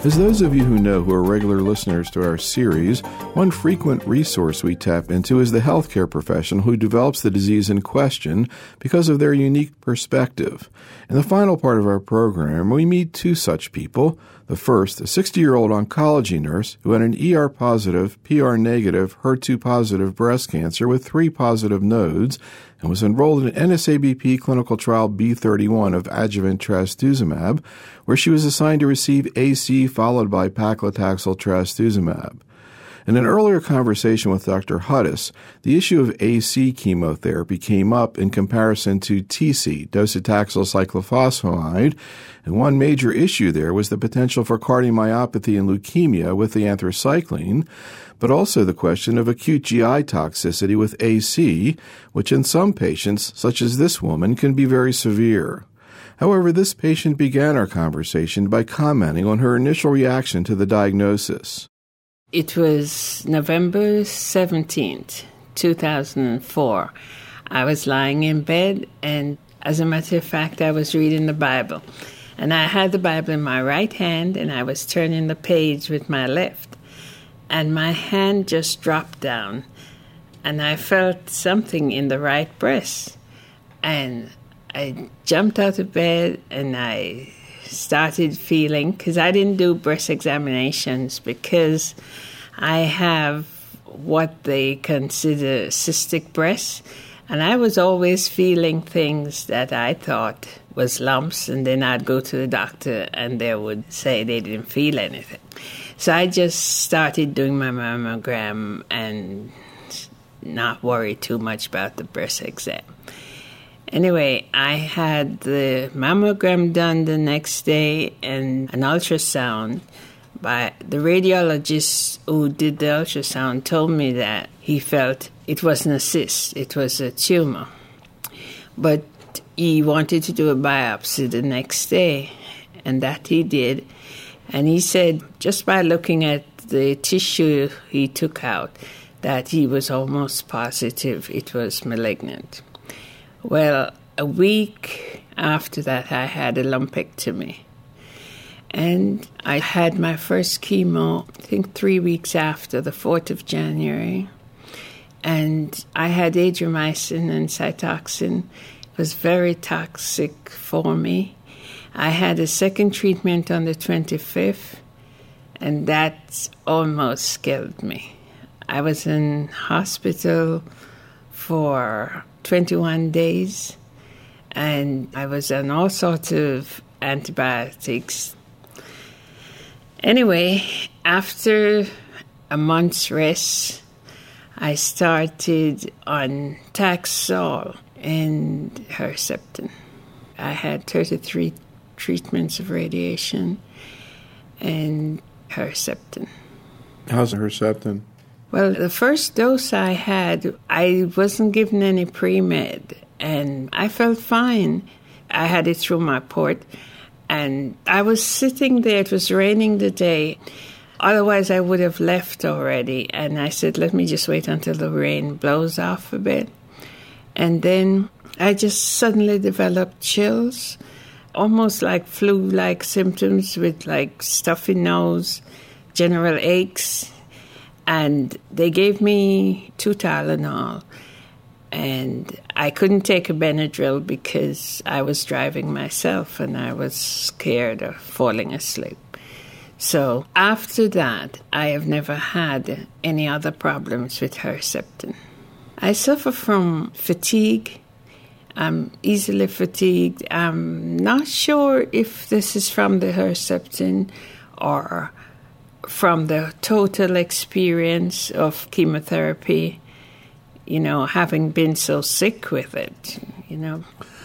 As those of you who know who are regular listeners to our series, one frequent resource we tap into is the healthcare professional who develops the disease in question because of their unique perspective. In the final part of our program, we meet two such people. The first, a 60-year-old oncology nurse who had an ER-positive, PR-negative, HER2-positive breast cancer with 3 positive nodes and was enrolled in NSABP clinical trial B31 of adjuvant trastuzumab, where she was assigned to receive AC followed by paclitaxel trastuzumab. In an earlier conversation with Dr. Hudis, the issue of AC chemotherapy came up in comparison to TC, docetaxel cyclophosphamide, and one major issue there was the potential for cardiomyopathy and leukemia with the anthracycline, but also the question of acute GI toxicity with AC, which in some patients, such as this woman, can be very severe. However, this patient began our conversation by commenting on her initial reaction to the diagnosis. It was November 17th, 2004. I was lying in bed, and as a matter of fact, I was reading the Bible. And I had the Bible in my right hand, and I was turning the page with my left. And my hand just dropped down, and I felt something in the right breast. And I jumped out of bed, and I started feeling, because I didn't do breast examinations because I have what they consider cystic breast, and I was always feeling things that I thought was lumps, and then I'd go to the doctor and they would say they didn't feel anything. So I just started doing my mammogram and not worry too much about the breast exam. Anyway, I had the mammogram done the next day and an ultrasound. By the radiologist who did the ultrasound told me that he felt it wasn't a cyst, it was a tumor. But he wanted to do a biopsy the next day, and that he did. And he said, just by looking at the tissue he took out, that he was almost positive it was malignant. Well, a week after that, I had a lumpectomy. And I had my first chemo, I think 3 weeks after, the 4th of January. And I had adriamycin and Cytoxan. It was very toxic for me. I had a second treatment on the 25th, and that almost killed me. I was in hospital for 21 days, and I was on all sorts of antibiotics. Anyway, after a month's rest, I started on Taxol and Herceptin. I had 33 treatments of radiation and Herceptin. How's Herceptin? Well, the first dose I had, I wasn't given any pre-med, and I felt fine. I had it through my port, and I was sitting there. It was raining the day. Otherwise, I would have left already, and I said, let me just wait until the rain blows off a bit. And then I just suddenly developed chills, almost like flu-like symptoms with like stuffy nose, general aches. And they gave me 2 Tylenol, and I couldn't take a Benadryl because I was driving myself and I was scared of falling asleep. So after that, I have never had any other problems with Herceptin. I suffer from fatigue. I'm easily fatigued. I'm not sure if this is from the Herceptin or from the total experience of chemotherapy, having been so sick with it,